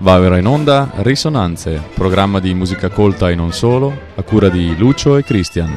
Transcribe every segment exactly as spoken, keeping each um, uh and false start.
Va ora in onda Risonanze, programma di musica colta e non solo, a cura di Lucio e Christian.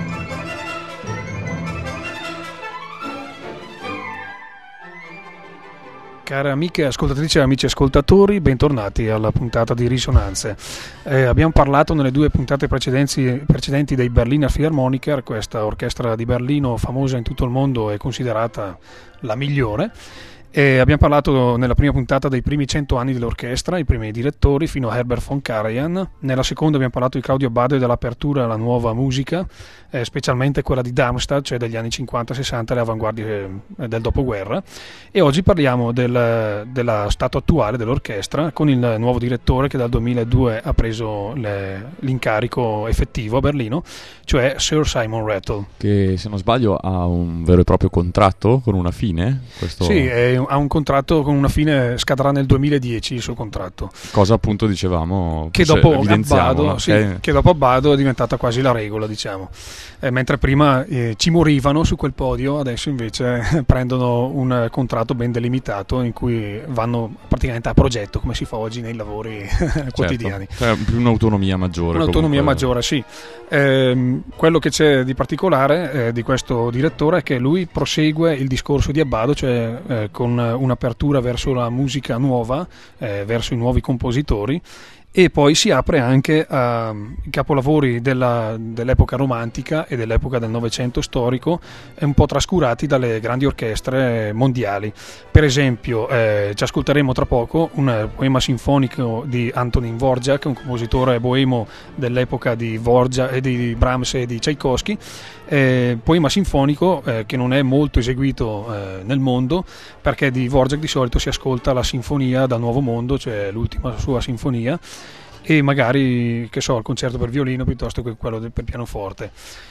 Care amiche ascoltatrici e amici ascoltatori, bentornati alla puntata di Risonanze. Eh, abbiamo parlato nelle due puntate precedenti, precedenti dei Berliner Philharmoniker, questa orchestra di Berlino famosa in tutto il mondo e considerata la migliore. E abbiamo parlato nella prima puntata dei primi cento anni dell'orchestra, i primi direttori fino a Herbert von Karajan. Nella seconda abbiamo parlato di Claudio Abbado e dell'apertura alla nuova musica, eh, specialmente quella di Darmstadt, cioè degli anni cinquanta sessanta, le avanguardie eh, del dopoguerra. E oggi parliamo del, dello stato attuale dell'orchestra con il nuovo direttore che dal duemiladue ha preso le, l'incarico effettivo a Berlino, cioè Sir Simon Rattle. Che se non sbaglio ha un vero e proprio contratto con una fine? Questo... Sì, è ha un contratto con una fine, scadrà nel duemiladieci il suo contratto. Cosa appunto dicevamo che dopo Abbado, no? sì, eh. che dopo Abbado è diventata quasi la regola, diciamo. Eh, mentre prima eh, ci morivano su quel podio, adesso invece prendono un contratto ben delimitato in cui vanno praticamente a progetto, come si fa oggi nei lavori quotidiani. Certo. Cioè, un'autonomia maggiore. Un'autonomia comunque. maggiore, sì. Eh, quello che c'è di particolare eh, di questo direttore è che lui prosegue il discorso di Abbado, cioè eh, con un'apertura verso la musica nuova, eh, verso i nuovi compositori, e poi si apre anche ai capolavori della, dell'epoca romantica e dell'epoca del Novecento storico, un po' trascurati dalle grandi orchestre mondiali. Per esempio eh, ci ascolteremo tra poco un poema sinfonico di Antonín Dvořák, un compositore boemo dell'epoca di Dvořák e di Brahms e di Tchaikovsky, eh, poema sinfonico eh, che non è molto eseguito eh, nel mondo, perché di Dvořák di solito si ascolta la sinfonia dal Nuovo Mondo, cioè l'ultima sua sinfonia, e magari, che so, il concerto per violino piuttosto che quello per pianoforte.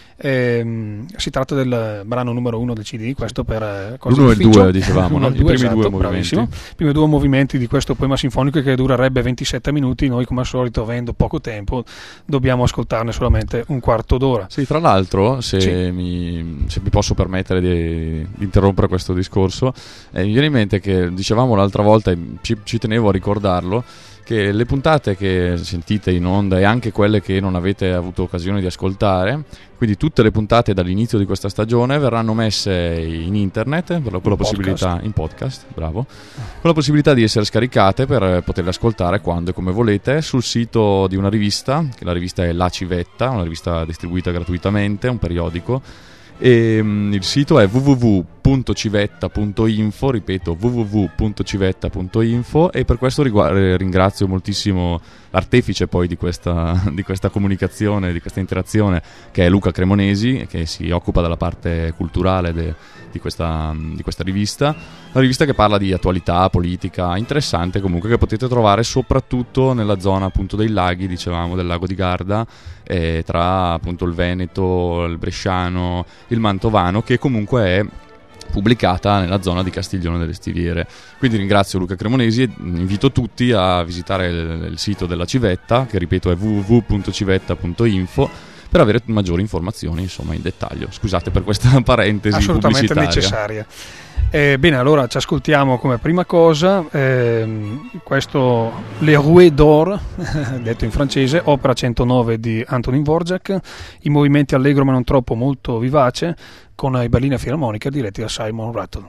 Eh, si tratta del brano numero uno del C D, questo per cosa l'uno e il d'ufficio. due, dicevamo, no? I primi esatto, due movimenti. Bravissimo. I primi due movimenti di questo poema sinfonico che durerebbe ventisette minuti. Noi, come al solito, avendo poco tempo, dobbiamo ascoltarne solamente un quarto d'ora. Sì, tra l'altro, se, sì. mi, se mi posso permettere di, di interrompere questo discorso, eh, mi viene in mente che dicevamo l'altra volta, e ci, ci tenevo a ricordarlo, che le puntate che sentite in onda e anche quelle che non avete avuto occasione di ascoltare, quindi tutte le puntate dall'inizio di questa stagione, verranno messe in internet con la, con la possibilità podcast. in podcast, bravo, con la possibilità di essere scaricate per poterle ascoltare quando e come volete sul sito di una rivista, che la rivista è La Civetta, una rivista distribuita gratuitamente, un periodico. E, um, il sito è w w w punto civetta punto info, ripeto w w w punto civetta punto info, e per questo riguardo, ringrazio moltissimo l'artefice poi di questa, di questa comunicazione, di questa interazione, che è Luca Cremonesi, che si occupa della parte culturale de, di, questa, di questa rivista, una rivista che parla di attualità politica interessante comunque, che potete trovare soprattutto nella zona appunto dei laghi, dicevamo del lago di Garda, eh, tra appunto il Veneto, il Bresciano, il Mantovano, che comunque è pubblicata nella zona di Castiglione delle Stiviere. Quindi ringrazio Luca Cremonesi e invito tutti a visitare il, il sito della Civetta, che ripeto è w w w punto civetta punto info, per avere maggiori informazioni, insomma, in dettaglio. Scusate per questa parentesi assolutamente pubblicitaria. necessaria. Eh, bene, allora ci ascoltiamo come prima cosa ehm, questo Le Roues d'Or, detto in francese, opera centonove di Antonín Dvořák, i movimenti allegro ma non troppo, molto vivace, con i Berliner Philharmoniker diretti da Simon Rattle.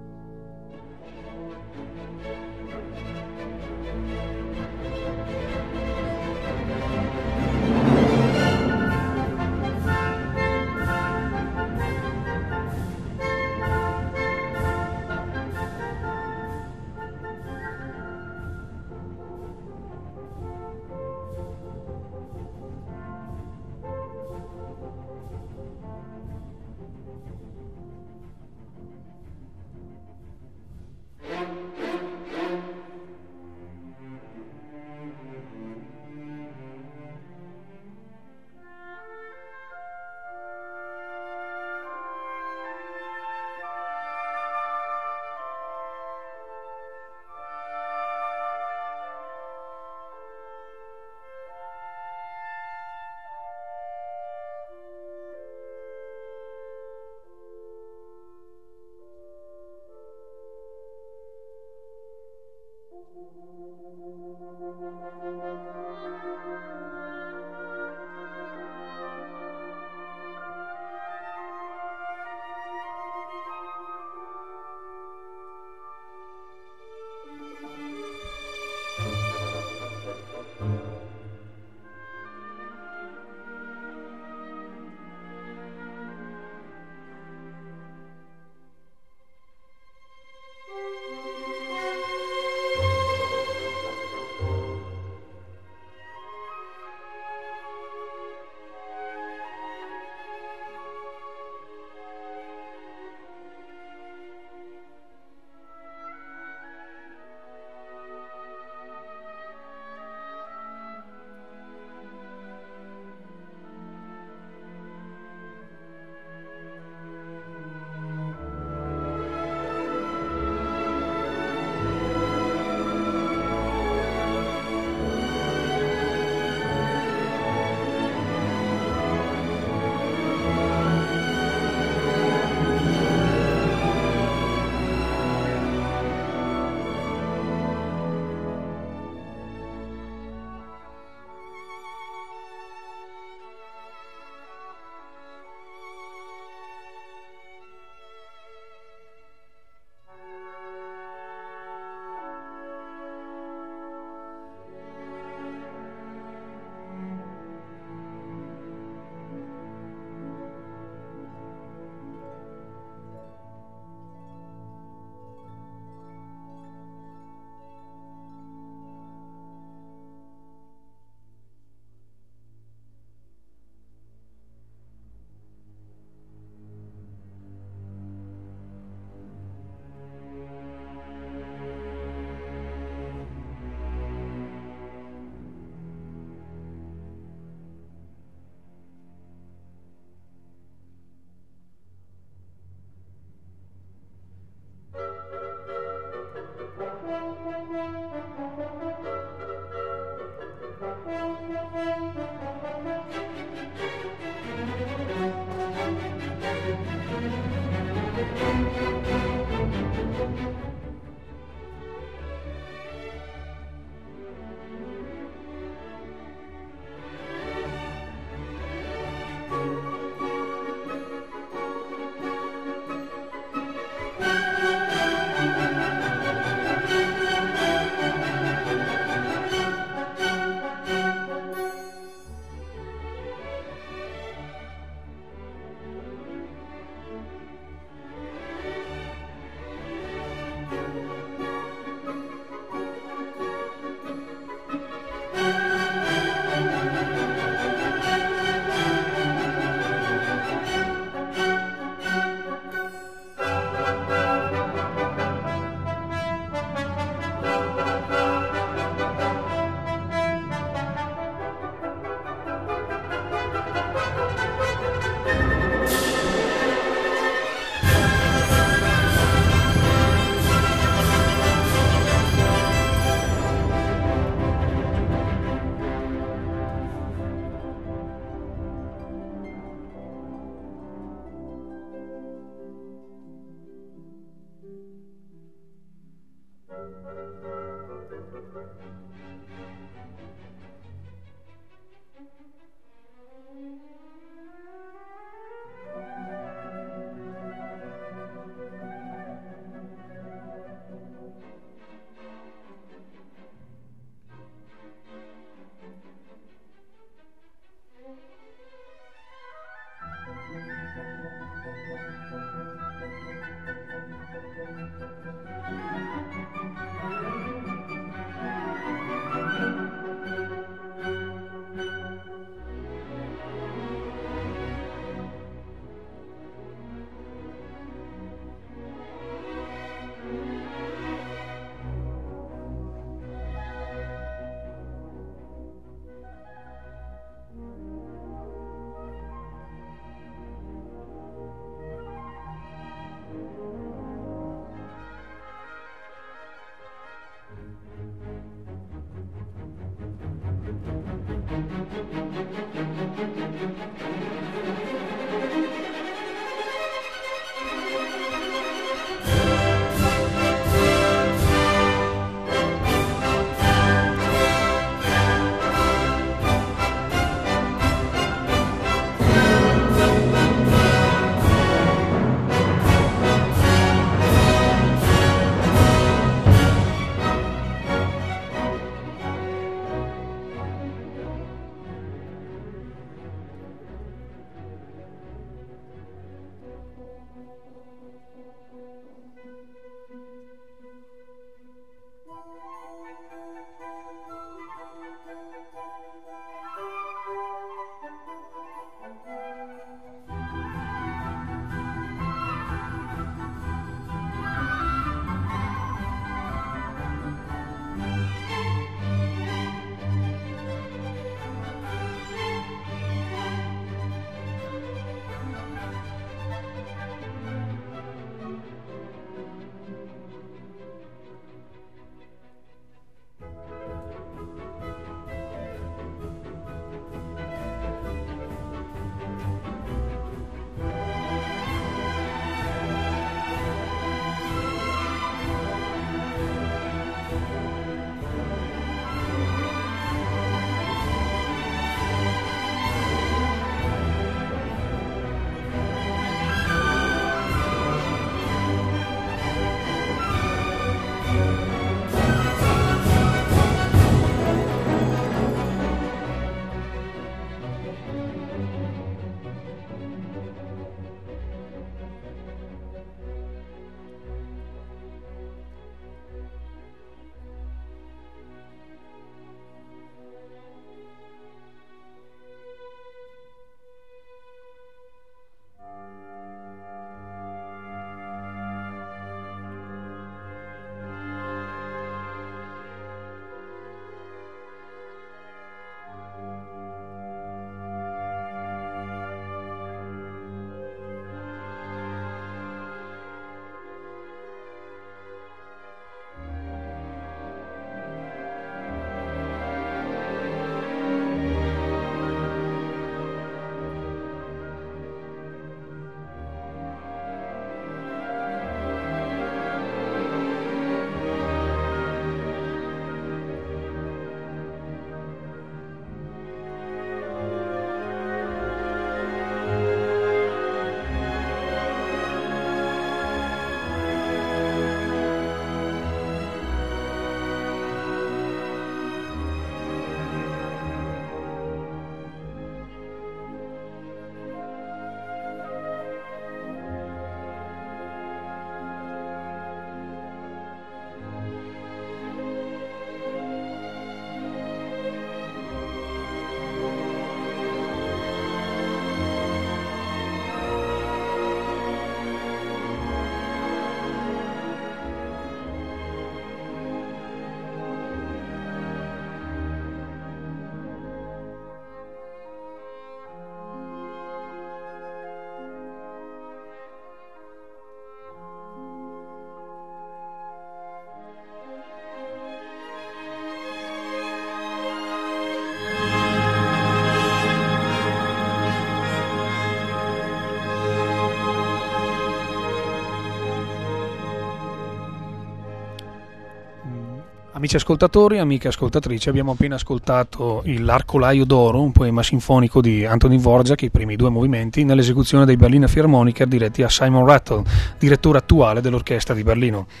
Amici ascoltatori, amiche ascoltatrici, abbiamo appena ascoltato il L'Arcolaio d'Oro, un poema sinfonico di Anthony Dvorak, i primi due movimenti, nell'esecuzione dei Berliner Philharmoniker diretti a Simon Rattle, direttore attuale dell'orchestra di Berlino.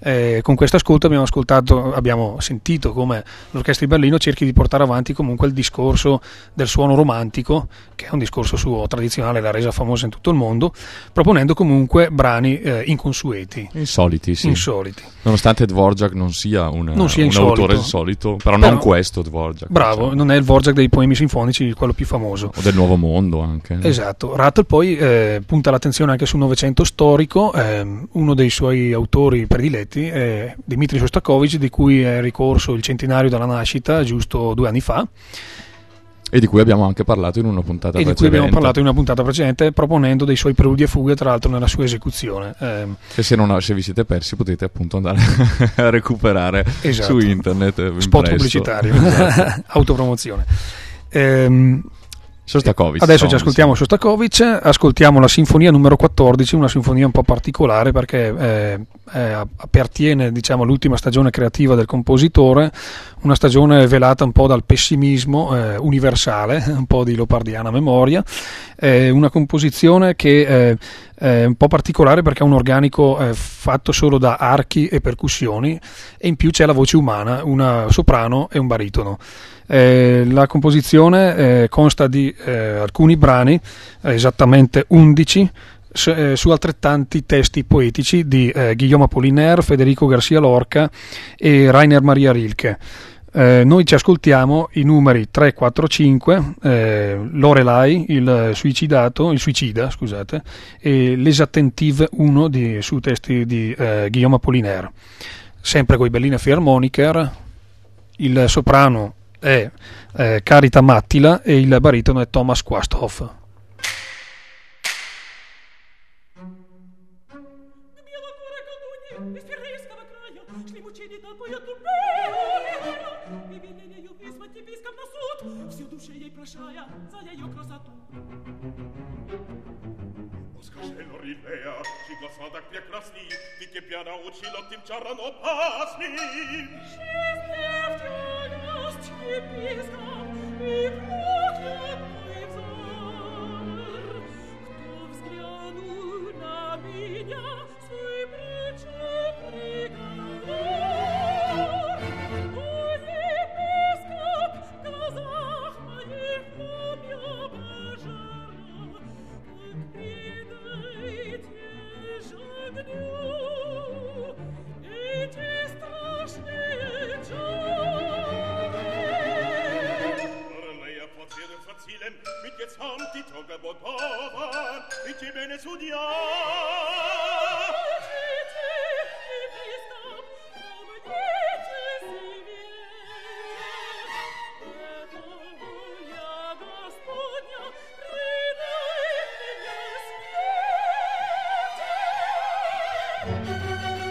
Eh, con questo ascolto abbiamo ascoltato, abbiamo sentito come l'Orchestra di Berlino cerchi di portare avanti comunque il discorso del suono romantico, che è un discorso suo tradizionale, l'ha resa famosa in tutto il mondo, proponendo comunque brani eh, inconsueti, insoliti, sì. insoliti. Nonostante Dvorak non sia un, non sia un insolito. autore insolito, però, però non questo Dvorak. Bravo, diciamo. non è il Dvorak dei poemi sinfonici, quello più famoso. O del Nuovo Mondo anche. Esatto. Rattle poi eh, punta l'attenzione anche sul Novecento storico, eh, uno dei suoi autori prediletti è Dmitri Shostakovich, di cui è ricorso il centenario della nascita giusto due anni fa. E di cui abbiamo anche parlato in una puntata e precedente. di cui abbiamo parlato in una puntata precedente, proponendo dei suoi preludi e fughe, tra l'altro nella sua esecuzione. Eh, che se, non, se vi siete persi potete appunto andare a recuperare esatto. su internet. Spot impresso. pubblicitario, esatto. Autopromozione. Eh, Shostakovich. Adesso ci ascoltiamo Shostakovich, ascoltiamo la sinfonia numero quattordici, una sinfonia un po' particolare perché eh, eh, appartiene, diciamo, all'ultima stagione creativa del compositore, una stagione velata un po' dal pessimismo eh, universale, un po' di leopardiana memoria, eh, una composizione che eh, è un po' particolare perché ha un organico eh, fatto solo da archi e percussioni, e in più c'è la voce umana, una soprano e un baritono. Eh, la composizione eh, consta di eh, alcuni brani, eh, esattamente undici, su, eh, su altrettanti testi poetici di eh, Guillaume Apollinaire, Federico Garcia Lorca e Rainer Maria Rilke. Eh, noi ci ascoltiamo i numeri tre, quattro, cinque, eh, Lorelai, il suicidato, il suicida, scusate, e Les Attentives uno di, su testi di eh, Guillaume Apollinaire. Sempre con i Berliner Philharmoniker, il soprano è eh, Carita Mattila e il baritono è Thomas Quasthoff. Так прекрасный, ты тебя научила, ты вчера, но пасни. Счастливость епископ и проклятый взор. Кто взглянул на меня, свой причуд приговор. О, епископ, в глазах моих пламя пожара, как предайте огню эти страшные чары. Орлея под ведом фацилем, mit jetzt haben die Tage botovan, и тебе не судья. Помогите, епископ, помогите себе. Это воля Господня, предай меня смерти.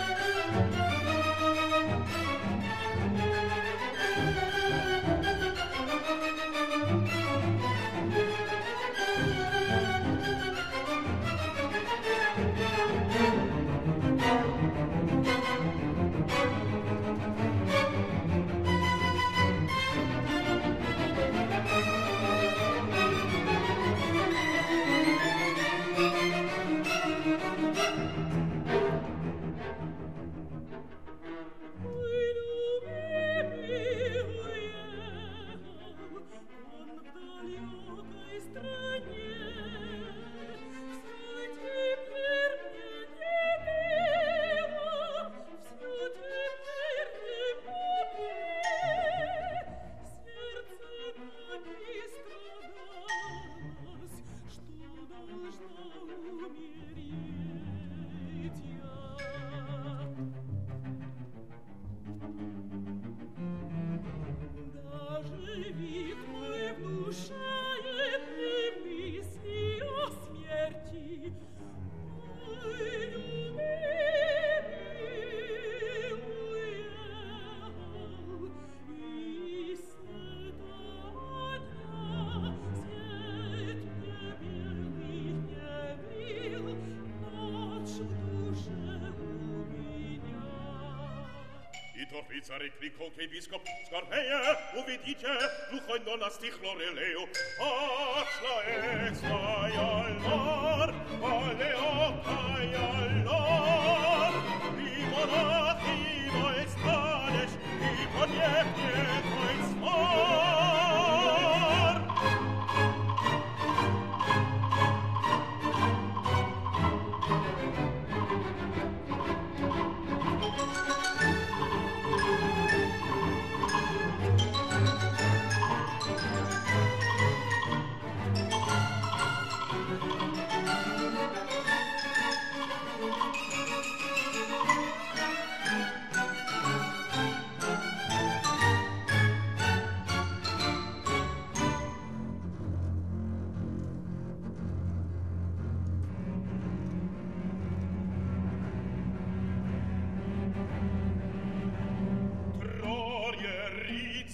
Ricare cricco che biscop scarpeie, uvidite, luchoi non astich loreleo, achla ex vai allor, alle ocai allor, i monachie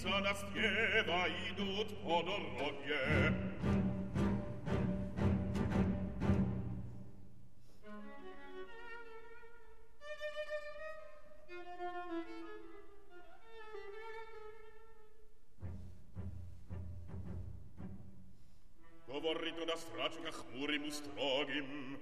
Nastieva idut podorogie. Говорит у нас страчу, как хмурым и строгим.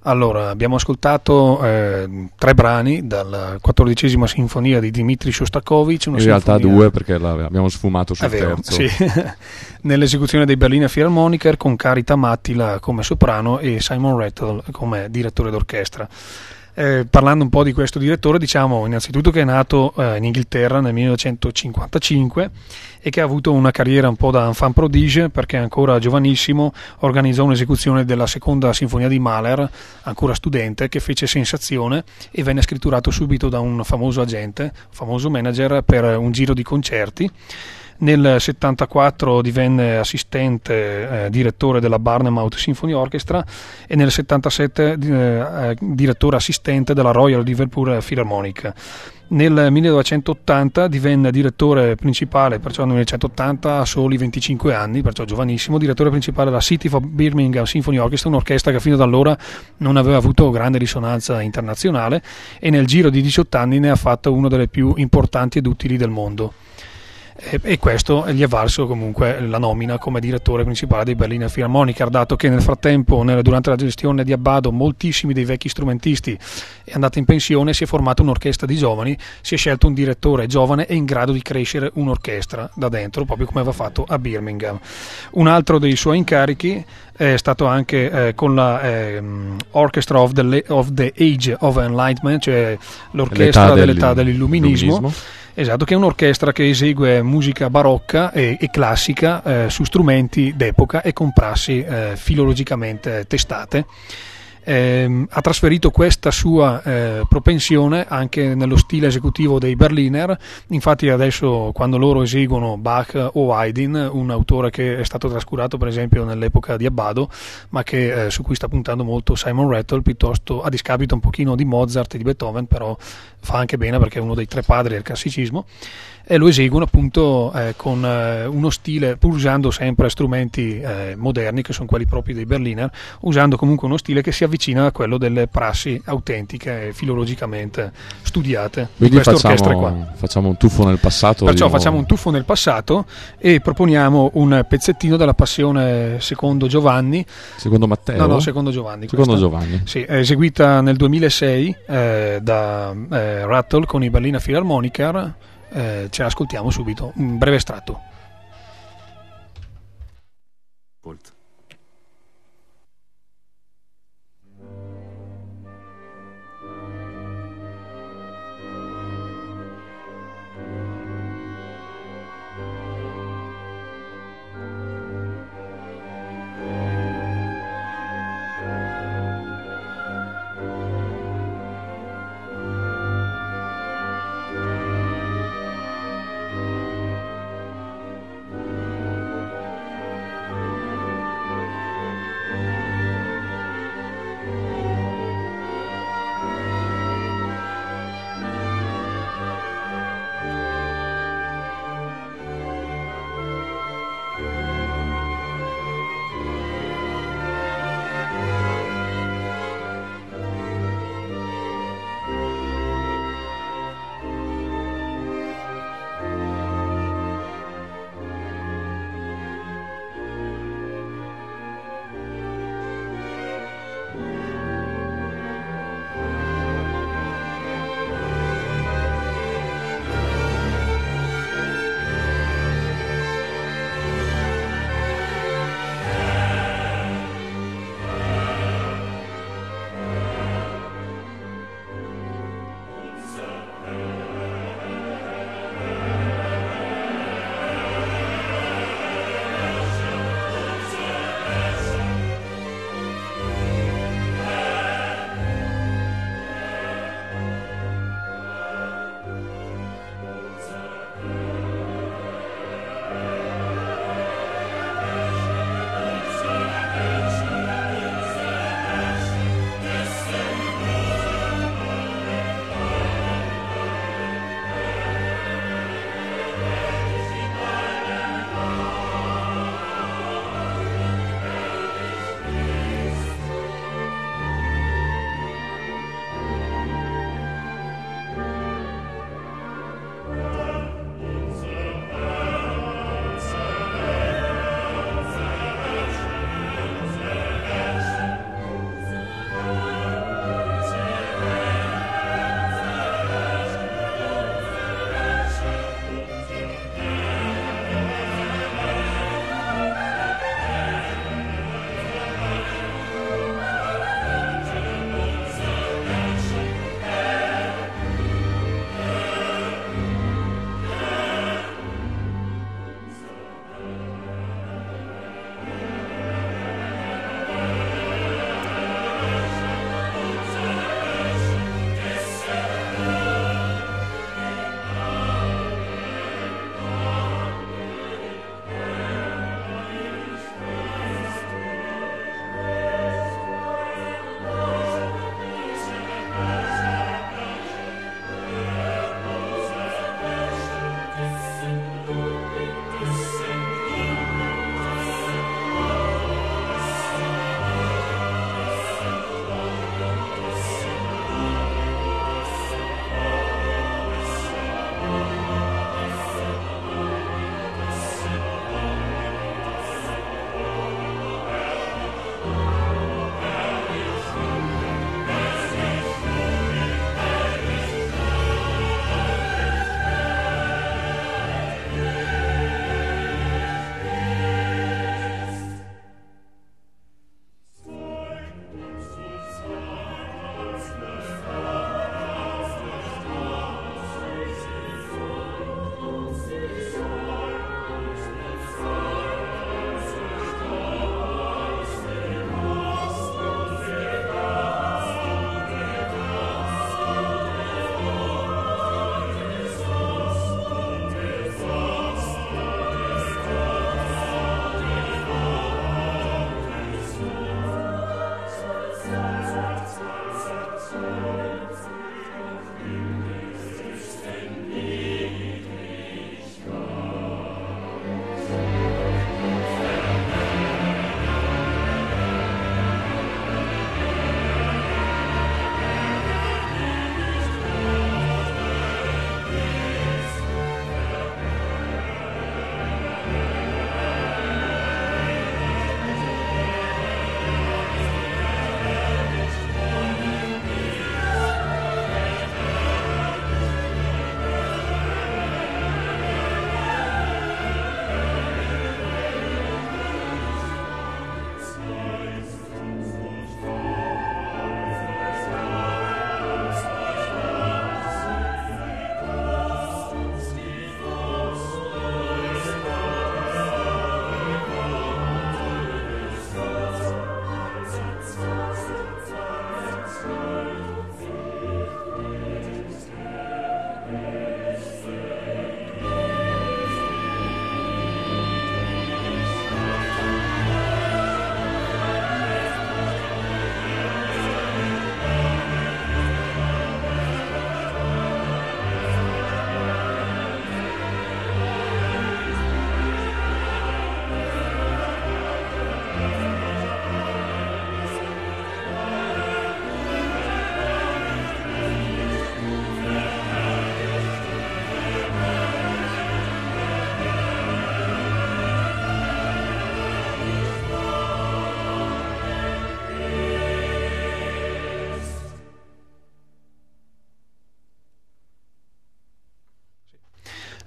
Allora, abbiamo ascoltato eh, tre brani dalla quattordicesima sinfonia di Dmitri Shostakovich. Una In realtà sinfonia... due, perché abbiamo sfumato sul È vero, terzo. sì. Nell'esecuzione dei Berliner Philharmoniker, con Carita Mattila come soprano e Simon Rattle come direttore d'orchestra. Eh, parlando un po' di questo direttore, diciamo innanzitutto che è nato eh, in Inghilterra nel millenovecentocinquantacinque e che ha avuto una carriera un po' da enfant prodige, perché ancora giovanissimo organizzò un'esecuzione della seconda sinfonia di Mahler, ancora studente, che fece sensazione e venne scritturato subito da un famoso agente, famoso manager, per un giro di concerti. Nel settantaquattro divenne assistente eh, direttore della Bournemouth Symphony Orchestra e nel settantasette eh, direttore assistente della Royal Liverpool Philharmonic. Nel millenovecentottanta divenne direttore principale, perciò nel millenovecentottanta a soli venticinque anni, perciò giovanissimo, direttore principale della City of Birmingham Symphony Orchestra, un'orchestra che fino ad allora non aveva avuto grande risonanza internazionale, e nel giro di diciotto anni ne ha fatto una delle più importanti ed utili del mondo. E questo gli è valso comunque la nomina come direttore principale dei Berliner Philharmoniker, dato che nel frattempo, nel, durante la gestione di Abbado, moltissimi dei vecchi strumentisti è andato in pensione, si è formata un'orchestra di giovani, si è scelto un direttore giovane e in grado di crescere un'orchestra da dentro, proprio come aveva fatto a Birmingham. Un altro dei suoi incarichi è stato anche eh, con la eh, Orchestra of the, of the Age of Enlightenment, cioè l'orchestra L'età dell'età dell'illuminismo. dell'illuminismo. Esatto, che è un'orchestra che esegue musica barocca e, e classica eh, su strumenti d'epoca e con prassi eh, filologicamente testate. Eh, ha trasferito questa sua eh, propensione anche nello stile esecutivo dei Berliner. Infatti adesso, quando loro eseguono Bach o Haydn, un autore che è stato trascurato per esempio nell'epoca di Abbado, ma che, eh, su cui sta puntando molto Simon Rattle, piuttosto a discapito un pochino di Mozart e di Beethoven, però fa anche bene perché è uno dei tre padri del classicismo, e lo eseguono appunto eh, con eh, uno stile, pur usando sempre strumenti eh, moderni che sono quelli propri dei Berliner, usando comunque uno stile che si avvicina a quello delle prassi autentiche e filologicamente studiate. Quindi di queste orchestre facciamo, qua. facciamo un tuffo nel passato. Perciò di facciamo un tuffo nel passato e proponiamo un pezzettino della Passione secondo Giovanni. Secondo Matteo? No, no, secondo Giovanni. Secondo questa. Giovanni. Sì, è eseguita nel duemilasei eh, da eh, Rattle con i Berliner Philharmoniker. Eh, ce l'ascoltiamo subito, un breve estratto. Volt.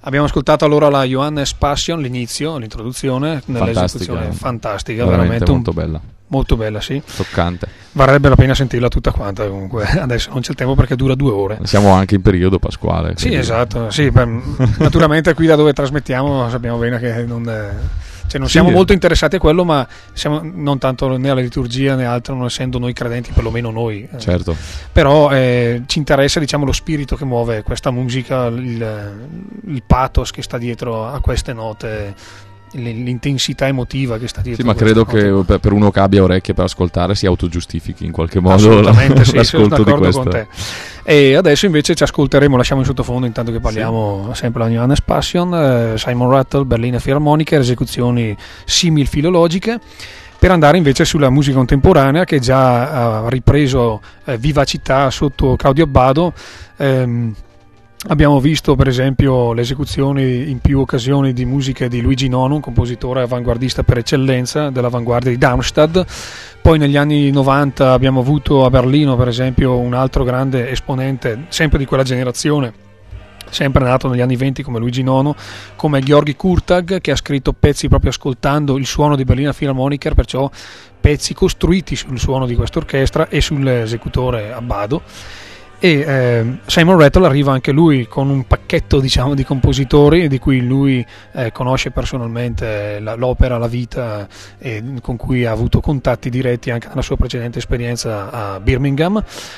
Abbiamo ascoltato allora la Johannes Passion, l'inizio, l'introduzione, nell'esecuzione fantastica, veramente, veramente molto un, bella. Molto bella, sì. Toccante. Varrebbe la pena sentirla tutta quanta comunque. Adesso non c'è il tempo perché dura due ore. Siamo anche in periodo pasquale. Sì, quindi... esatto. Sì, beh, naturalmente qui da dove trasmettiamo sappiamo bene che non, cioè non sì, siamo molto interessati a quello, ma siamo non tanto né alla liturgia né altro, non essendo noi credenti, perlomeno noi. Certo. Però eh, ci interessa, diciamo, lo spirito che muove questa musica, il, il pathos che sta dietro a queste note, l'intensità emotiva che sta dietro. Sì, ma credo che per uno che abbia orecchie per ascoltare si autogiustifichi in qualche modo. Assolutamente, sì, l'ascolto sono di d'accordo questo. con te. E adesso invece ci ascolteremo, lasciamo in sottofondo intanto che parliamo, sì, sempre la Johannes Passion, eh, Simon Rattle, Berliner Philharmoniker, esecuzioni simil filologiche, per andare invece sulla musica contemporanea che già ha ripreso eh, vivacità sotto Claudio Abbado. ehm, Abbiamo visto per esempio le esecuzioni in più occasioni di musiche di Luigi Nono, un compositore avanguardista per eccellenza dell'avanguardia di Darmstadt. Poi negli anni novanta abbiamo avuto a Berlino per esempio un altro grande esponente sempre di quella generazione, sempre nato negli anni venti come Luigi Nono, come Georgi Kurtag, che ha scritto pezzi proprio ascoltando il suono di Berliner Philharmoniker, perciò pezzi costruiti sul suono di quest'orchestra e sull'esecutore Abbado. E eh, Simon Rattle arriva anche lui con un pacchetto, diciamo, di compositori di cui lui eh, conosce personalmente la, l'opera, la vita, e con cui ha avuto contatti diretti anche nella sua precedente esperienza a Birmingham.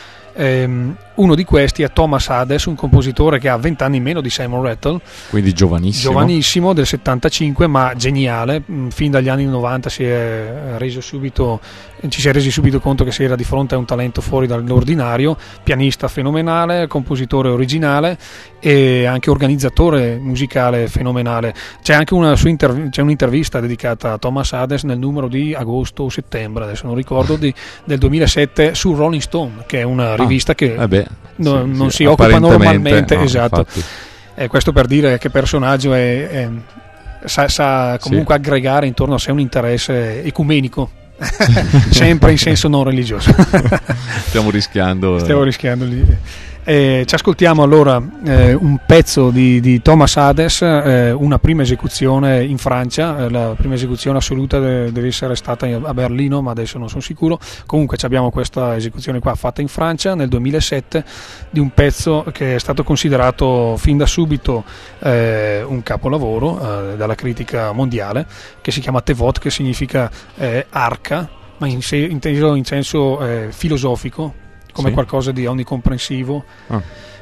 Um, uno di questi è Thomas Hades, un compositore che ha venti anni meno di Simon Rattle, quindi giovanissimo giovanissimo del settantacinque, ma geniale. Fin dagli anni novanta si è reso subito ci si è resi subito conto che si era di fronte a un talento fuori dall'ordinario, pianista fenomenale, compositore originale e anche organizzatore musicale fenomenale. C'è anche una sua interv- c'è un'intervista dedicata a Thomas Hades nel numero di agosto o settembre, adesso non ricordo, di, del duemilasette su Rolling Stone, che è una rivista ah, che eh beh, no, sì, non sì, si occupa normalmente, no, esatto. Eh, questo per dire che personaggio è, è, sa, sa comunque sì. aggregare intorno a sé un interesse ecumenico. Sempre in senso non religioso. Stiamo rischiando Stiamo rischiando lì. Eh, ci ascoltiamo allora eh, un pezzo di, di Thomas Hades, eh, una prima esecuzione in Francia. Eh, la prima esecuzione assoluta de- deve essere stata a Berlino, ma adesso non sono sicuro. Comunque abbiamo questa esecuzione qua fatta in Francia nel duemilasette di un pezzo che è stato considerato fin da subito eh, un capolavoro eh, dalla critica mondiale, che si chiama Tevot, che significa eh, arca, ma in se- inteso in senso eh, filosofico, come sì. qualcosa di onnicomprensivo. Ah.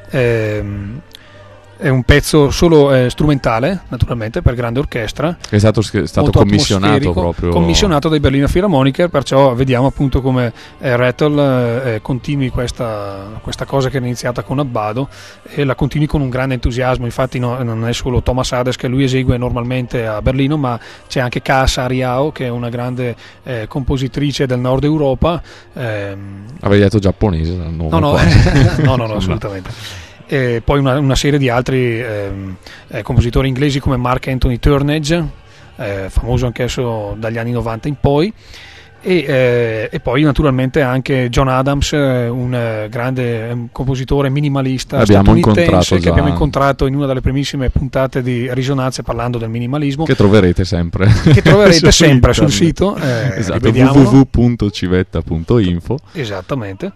Ehm, è un pezzo solo eh, strumentale, naturalmente, per grande orchestra. È stato, è stato commissionato proprio. Commissionato dai Berliner Philharmoniker, perciò vediamo appunto come eh, Rattle eh, continui questa, questa cosa che è iniziata con Abbado e la continui con un grande entusiasmo. Infatti no, non è solo Thomas Hades che lui esegue normalmente a Berlino, ma c'è anche Kaasa Ariao, che è una grande eh, compositrice del nord Europa. Ehm... Avevi detto giapponese? No, no, no, no, no, no, assolutamente. E poi una, una serie di altri ehm, eh, compositori inglesi come Mark Anthony Turnage, eh, famoso anch'esso dagli anni novanta in poi, e, eh, e poi naturalmente anche John Adams, eh, un eh, grande un compositore minimalista abbiamo statunitense che già. abbiamo incontrato in una delle primissime puntate di Risonanze parlando del minimalismo, che troverete sempre che troverete sempre sul sito, eh, esatto, w w w punto civetta punto info. Esattamente.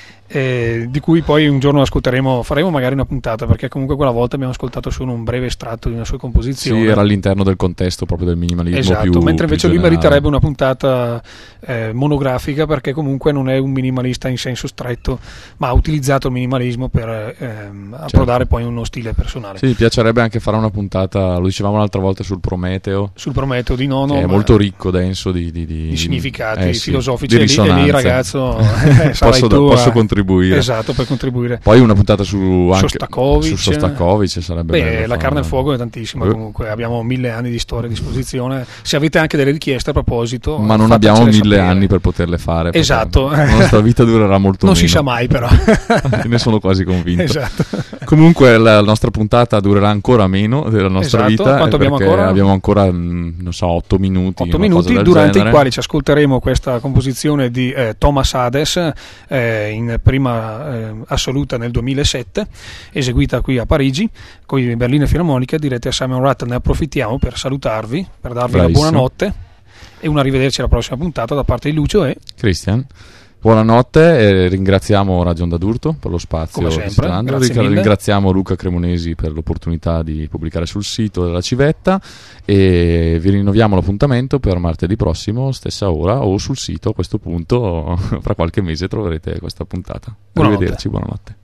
Eh, di cui poi un giorno ascolteremo, faremo magari una puntata, perché comunque quella volta abbiamo ascoltato solo un breve estratto di una sua composizione. Sì, era all'interno del contesto proprio del minimalismo. Esatto, più, mentre invece più lui meriterebbe una puntata eh, monografica, perché comunque non è un minimalista in senso stretto, ma ha utilizzato il minimalismo per ehm, approdare certo. poi uno stile personale. Sì, mi piacerebbe anche fare una puntata, lo dicevamo l'altra volta, sul Prometeo. Sul Prometeo di Nono. Che è molto ricco, denso di, di, di, di significati eh, filosofici, sì, di e, lì, e lì ragazzo eh, posso, tu posso a... contribuire. Esatto, contribuire. Poi una puntata su anche Shostakovich, su Shostakovich sarebbe beh, bello la carne al fare. fuoco è tantissima, comunque abbiamo mille anni di storia a disposizione. Se avete anche delle richieste a proposito, ma non abbiamo mille sapere. anni per poterle fare, esatto, la nostra vita durerà molto non meno. si sa mai, però ne sono quasi convinto. Esatto. Comunque la nostra puntata durerà ancora meno della nostra Esatto. vita. Quanto abbiamo ancora? Abbiamo ancora, mh, non so, otto minuti. otto una minuti cosa del durante genere. i quali ci ascolteremo questa composizione di eh, Thomas Hades, eh, in prima eh, assoluta nel duemilasette, eseguita qui a Parigi con i Berliner Philharmonic. Direte a Simon Rattle, ne approfittiamo per salutarvi, per darvi Bravissimo. la buonanotte e un arrivederci alla prossima puntata da parte di Lucio e Cristian, buonanotte e ringraziamo Radio Onda d'Urto per lo spazio. Come che sempre, sta dando. grazie mille. Ringraziamo Luca Cremonesi per l'opportunità di pubblicare sul sito della Civetta e vi rinnoviamo l'appuntamento per martedì prossimo, stessa ora, o sul sito. A questo punto fra qualche mese troverete questa puntata. Buonanotte. Arrivederci, buonanotte.